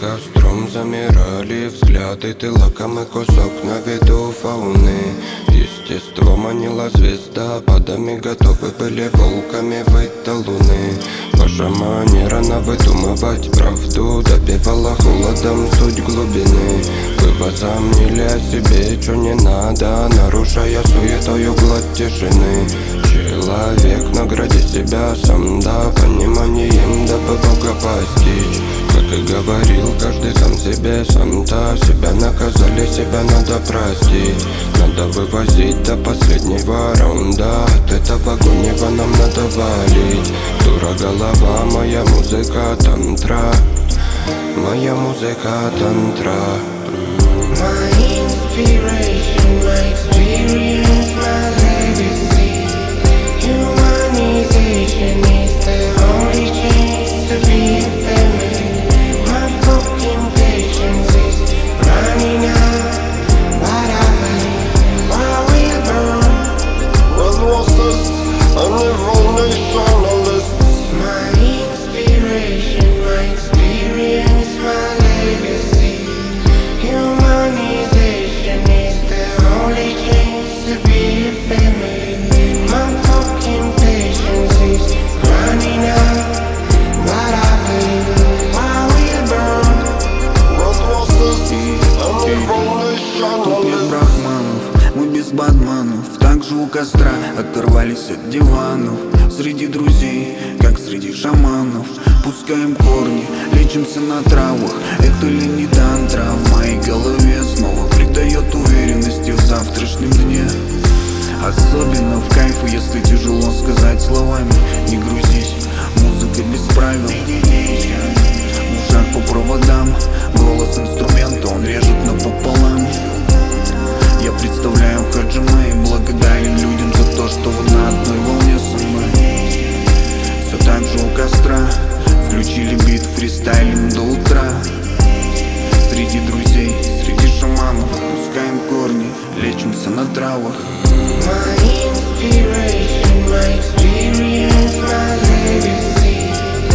костром замирали взгляды, ты лакомый кусок на виду фауны. Естество манила звезда, падами готовы были волками выйти до луны. Ваша манера навыдумывать правду допивала холодом суть глубины. Вы возомнили о себе, чё не надо, нарушая суетою гладь тишины. Человек, награди себя сам, да, пониманием, дабы Бога постичь. Как и говорил каждый сам себе, сам-то себя наказали, себя надо простить. Надо вывозить до последнего раунда, от этого гонева нам надо валить. Дура голова, моя музыка тантра, моя музыка тантра. My inspiration, my experience, my legacy. Humanization is the only chance to be a family. My fucking patience is running out, but I believe I will burn. Развозность, а не волнейшаналист. My inspiration, my experience, my legacy. Humanization is the only chance to be a family. My fucking patience is running out, but I believe I will burn. Развозность, а не Тут нет волнейшаналист. брахманов, мы без бадманов. Также у костра оторвались от диванов. Среди друзей, как среди шаманов. Пускаем корни, лечимся на травах. Это ли не тантра в моей голове снова придает уверенности в завтрашнем дне. Особенно в кайфу, если тяжело сказать словами. Не грузись, музыка без правил. В ушах по проводам, голос инструмента, он режет напополам. Я представляю Хаджима и благодарен людям за то, что вы на одной волне со мной. Все так же у костра, включили бит, фристайлим до утра. Среди друзей, среди шаманов, пускаем корни, лечимся на травах. My inspiration, my experience, my legacy.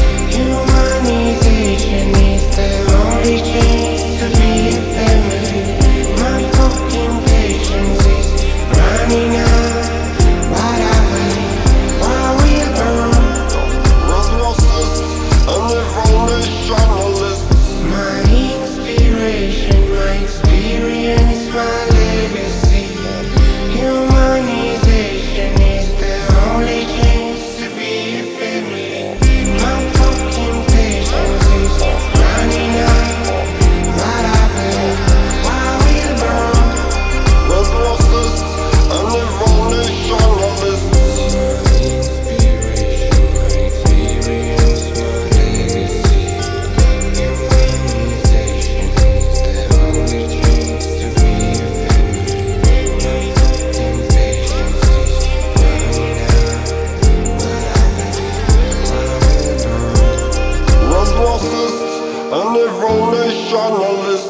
Humanization is the only chance to be a family. My fucking patience is running out, but I believe I will burn. Развозность, а не волнейшаналист. My inspiration, my experience, my legacy. Humanization is the only chance to be a family. My fucking patience is running out, but I believe I will burn. Развозность, а не волнейшаналист. Развозность, а не волнейшаналист.